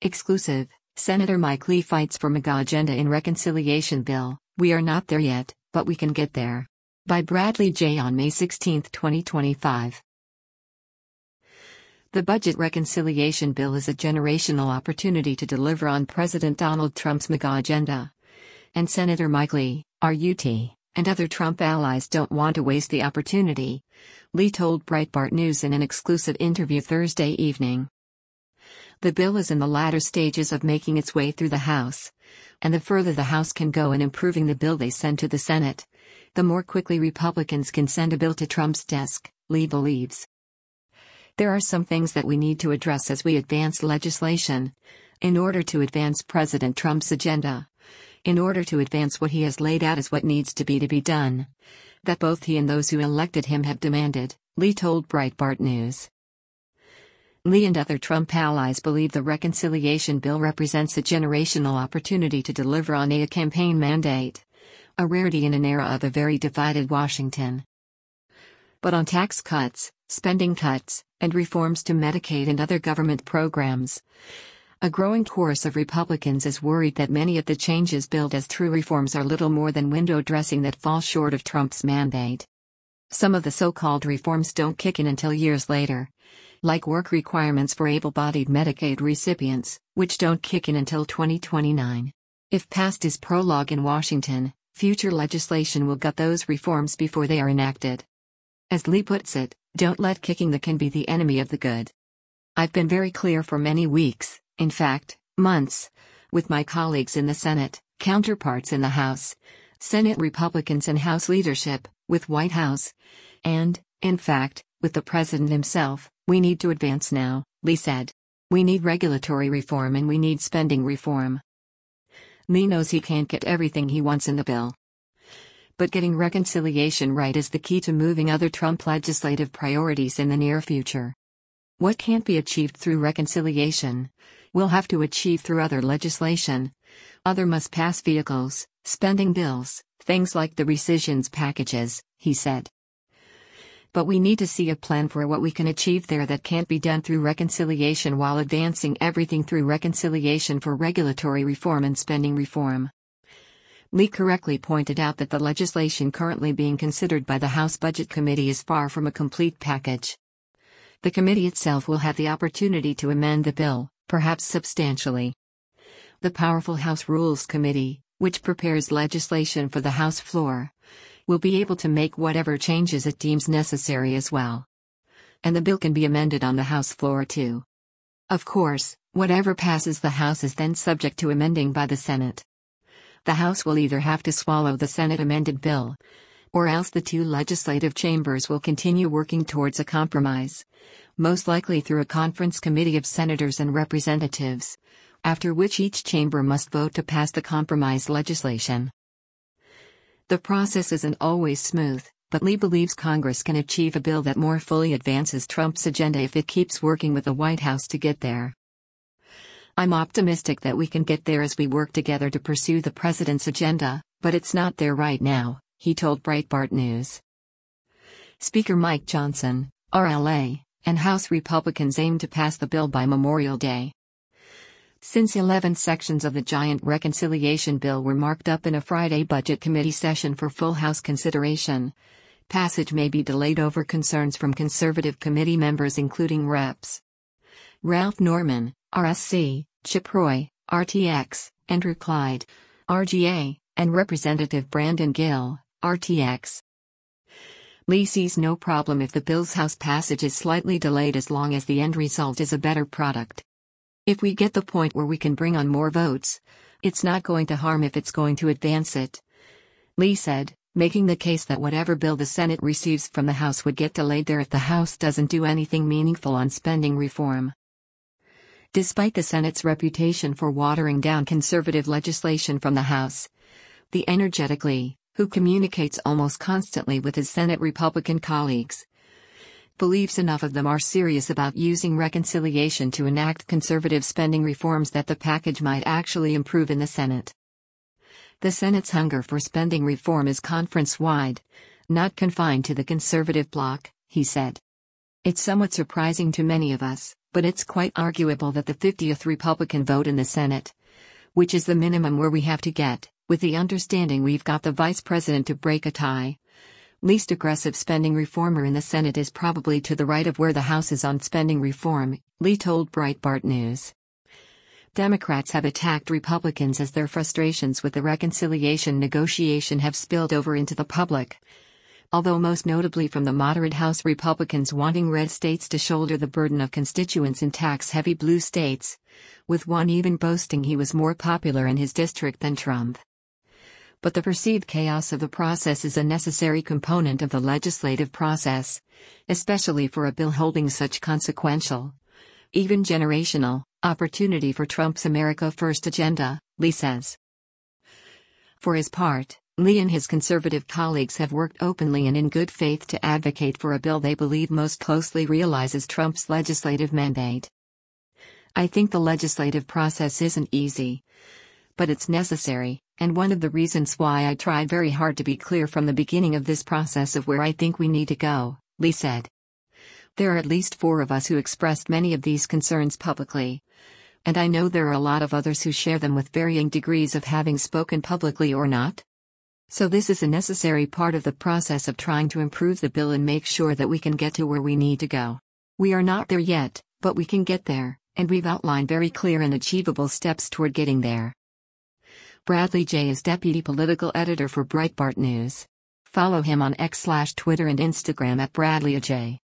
Exclusive, Senator Mike Lee fights for MAGA agenda in reconciliation bill. We are not there yet, but we can get there. By Bradley J. on May 16, 2025. The budget reconciliation bill is a generational opportunity to deliver on President Donald Trump's MAGA agenda. And Senator Mike Lee, RUT, and other Trump allies don't want to waste the opportunity, Lee told Breitbart News in an exclusive interview Thursday evening. The bill is in the latter stages of making its way through the House, and the further the House can go in improving the bill they send to the Senate, the more quickly Republicans can send a bill to Trump's desk, Lee believes. There are some things that we need to address as we advance legislation, in order to advance President Trump's agenda, in order to advance what he has laid out as what needs to be done, that both he and those who elected him have demanded, Lee told Breitbart News. Lee and other Trump allies believe the reconciliation bill represents a generational opportunity to deliver on a campaign mandate, a rarity in an era of a very divided Washington. But on tax cuts, spending cuts, and reforms to Medicaid and other government programs, a growing chorus of Republicans is worried that many of the changes billed as true reforms are little more than window dressing that fall short of Trump's mandate. Some of the so-called reforms don't kick in until years later, like work requirements for able-bodied Medicaid recipients, which don't kick in until 2029. If passed as prologue in Washington, future legislation will gut those reforms before they are enacted. As Lee puts it, don't let kicking the can be the enemy of the good. I've been very clear for many weeks, in fact, months, with my colleagues in the Senate, counterparts in the House, Senate Republicans and House leadership, with White House, and, in fact, with the President himself. We need to advance now, Lee said. We need regulatory reform and we need spending reform. Lee knows he can't get everything he wants in the bill. But getting reconciliation right is the key to moving other Trump legislative priorities in the near future. What can't be achieved through reconciliation, we'll have to achieve through other legislation, other must-pass vehicles, spending bills, things like the rescissions packages, he said. But we need to see a plan for what we can achieve there that can't be done through reconciliation while advancing everything through reconciliation for regulatory reform and spending reform. Lee correctly pointed out that the legislation currently being considered by the House Budget Committee is far from a complete package. The committee itself will have the opportunity to amend the bill, perhaps substantially. The powerful House Rules Committee, which prepares legislation for the House floor, will be able to make whatever changes it deems necessary as well. And the bill can be amended on the House floor too. Of course, whatever passes the House is then subject to amending by the Senate. The House will either have to swallow the Senate amended bill, or else the two legislative chambers will continue working towards a compromise, most likely through a conference committee of senators and representatives, after which each chamber must vote to pass the compromise legislation. The process isn't always smooth, but Lee believes Congress can achieve a bill that more fully advances Trump's agenda if it keeps working with the White House to get there. I'm optimistic that we can get there as we work together to pursue the president's agenda, but it's not there right now, he told Breitbart News. Speaker Mike Johnson, RLA, and House Republicans aim to pass the bill by Memorial Day. Since 11 sections of the giant reconciliation bill were marked up in a Friday Budget Committee session for full House consideration, passage may be delayed over concerns from conservative committee members including Reps. Ralph Norman, RSC, Chip Roy, RTX, Andrew Clyde, RGA, and Representative Brandon Gill, RTX. Lee sees no problem if the bill's House passage is slightly delayed as long as the end result is a better product. If we get the point where we can bring on more votes, it's not going to harm if it's going to advance it, Lee said, making the case that whatever bill the Senate receives from the House would get delayed there if the House doesn't do anything meaningful on spending reform. Despite the Senate's reputation for watering down conservative legislation from the House, the energetic Lee, who communicates almost constantly with his Senate Republican colleagues, believes enough of them are serious about using reconciliation to enact conservative spending reforms that the package might actually improve in the Senate. The Senate's hunger for spending reform is conference-wide, not confined to the conservative bloc, he said. It's somewhat surprising to many of us, But it's quite arguable that the 50th Republican vote in the Senate, which is the minimum where we have to get, with the understanding we've got the vice president to break a tie. Least aggressive spending reformer in the Senate is probably to the right of where the House is on spending reform, Lee told Breitbart News. Democrats have attacked Republicans as their frustrations with the reconciliation negotiation have spilled over into the public. Although most notably from the moderate House Republicans wanting red states to shoulder the burden of constituents in tax-heavy blue states, with one even boasting he was more popular in his district than Trump. But the perceived chaos of the process is a necessary component of the legislative process, especially for a bill holding such consequential, even generational, opportunity for Trump's America First agenda, Lee says. For his part, Lee and his conservative colleagues have worked openly and in good faith to advocate for a bill they believe most closely realizes Trump's legislative mandate. I think the legislative process isn't easy, but it's necessary, and one of the reasons why I tried very hard to be clear from the beginning of this process of where I think we need to go, Lee said. There are at least 4 of us who expressed many of these concerns publicly, and I know there are a lot of others who share them with varying degrees of having spoken publicly or not. So this is a necessary part of the process of trying to improve the bill and make sure that we can get to where we need to go. We are not there yet, but we can get there, and we've outlined very clear and achievable steps toward getting there. Bradley Jay is deputy political editor for Breitbart News. Follow him on X/Twitter and Instagram at BradleyAJ.